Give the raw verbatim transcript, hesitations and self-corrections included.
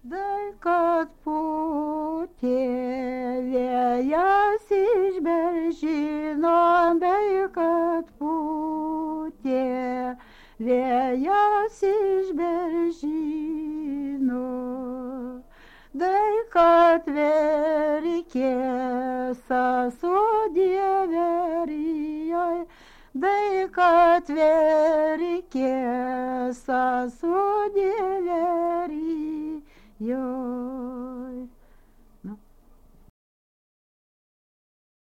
Dai, kad pūtė vėjas iš beržyno, dai, kad pūtė vėjas iš beržyno, dai, kad verkė sasodė verijoj, dai, kad verkė sasodė verijoj.